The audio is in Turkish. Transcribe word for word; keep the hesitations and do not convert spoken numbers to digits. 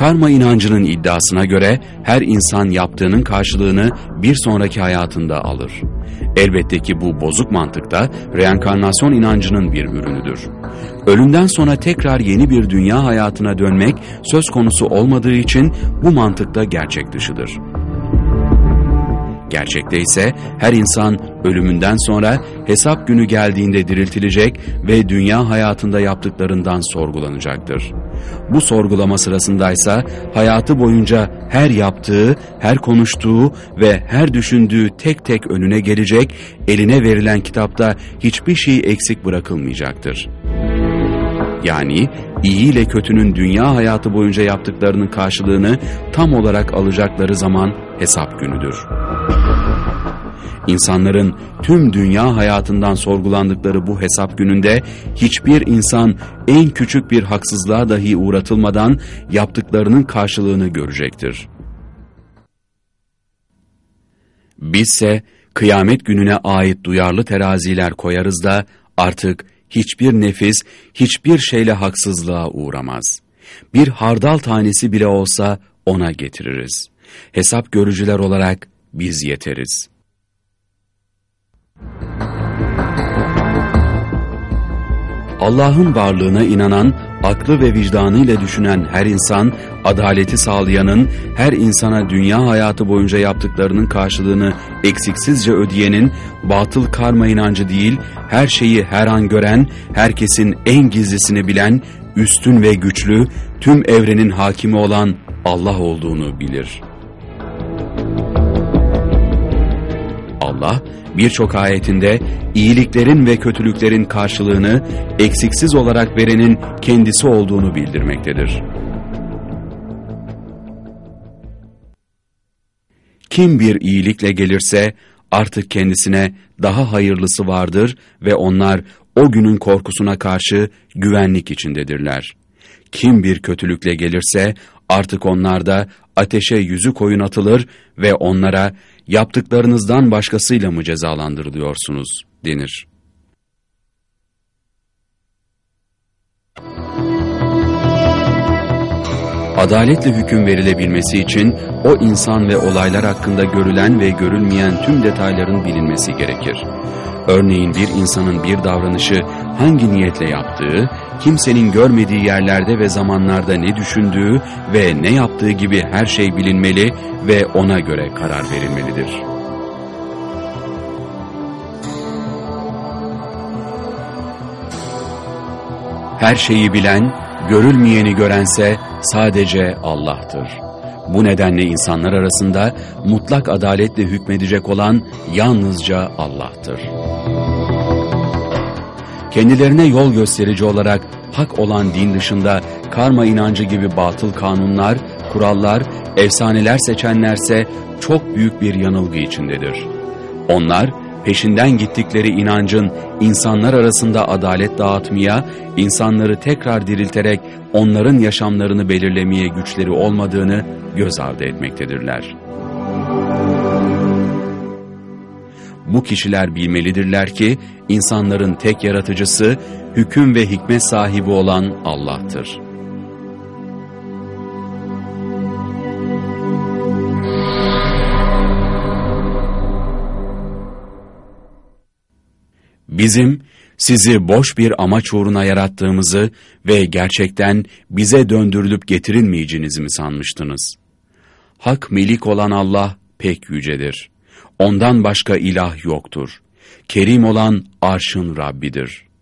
Karma inancının iddiasına göre her insan yaptığının karşılığını bir sonraki hayatında alır. Elbette ki bu bozuk mantıkta reenkarnasyon inancının bir ürünüdür. Ölümden sonra tekrar yeni bir dünya hayatına dönmek söz konusu olmadığı için bu mantıkta gerçek dışıdır. Gerçekte ise her insan ölümünden sonra hesap günü geldiğinde diriltilecek ve dünya hayatında yaptıklarından sorgulanacaktır. Bu sorgulama sırasındaysa hayatı boyunca her yaptığı, her konuştuğu ve her düşündüğü tek tek önüne gelecek, eline verilen kitapta hiçbir şey eksik bırakılmayacaktır. Yani iyi ile kötünün dünya hayatı boyunca yaptıklarının karşılığını tam olarak alacakları zaman hesap günüdür. İnsanların tüm dünya hayatından sorgulandıkları bu hesap gününde hiçbir insan en küçük bir haksızlığa dahi uğratılmadan yaptıklarının karşılığını görecektir. Bizse kıyamet gününe ait duyarlı teraziler koyarız da artık hiçbir nefis, hiçbir şeyle haksızlığa uğramaz. Bir hardal tanesi bile olsa ona getiririz. Hesap görücüler olarak biz yeteriz. Allah'ın varlığına inanan, aklı ve vicdanıyla düşünen her insan, adaleti sağlayanın, her insana dünya hayatı boyunca yaptıklarının karşılığını eksiksizce ödeyenin, batıl karma inancı değil, her şeyi her an gören, herkesin en gizlisini bilen, üstün ve güçlü, tüm evrenin hakimi olan Allah olduğunu bilir. Allah, birçok ayetinde iyiliklerin ve kötülüklerin karşılığını eksiksiz olarak verenin kendisi olduğunu bildirmektedir. Kim bir iyilikle gelirse artık kendisine daha hayırlısı vardır ve onlar o günün korkusuna karşı güvenlik içindedirler. Kim bir kötülükle gelirse artık onlar da ateşe yüzü koyun atılır ve onlara yaptıklarınızdan başkasıyla mı cezalandırılıyorsunuz denir. Adaletle hüküm verilebilmesi için o insan ve olaylar hakkında görülen ve görülmeyen tüm detayların bilinmesi gerekir. Örneğin bir insanın bir davranışı hangi niyetle yaptığı, kimsenin görmediği yerlerde ve zamanlarda ne düşündüğü ve ne yaptığı gibi her şey bilinmeli ve ona göre karar verilmelidir. Her şeyi bilen, görülmeyeni görense sadece Allah'tır. Bu nedenle insanlar arasında mutlak adaletle hükmedecek olan yalnızca Allah'tır. Kendilerine yol gösterici olarak hak olan din dışında karma inancı gibi batıl kanunlar, kurallar, efsaneler seçenlerse çok büyük bir yanılgı içindedir. Onlar, peşinden gittikleri inancın insanlar arasında adalet dağıtmaya, insanları tekrar dirilterek onların yaşamlarını belirlemeye güçleri olmadığını göz ardı etmektedirler. Bu kişiler bilmelidirler ki insanların tek yaratıcısı, hüküm ve hikmet sahibi olan Allah'tır. Bizim sizi boş bir amaç uğruna yarattığımızı ve gerçekten bize döndürülüp getirilmeyeceğinizi mi sanmıştınız? Hak melik olan Allah pek yücedir. Ondan başka ilah yoktur. Kerim olan arşın Rabbidir.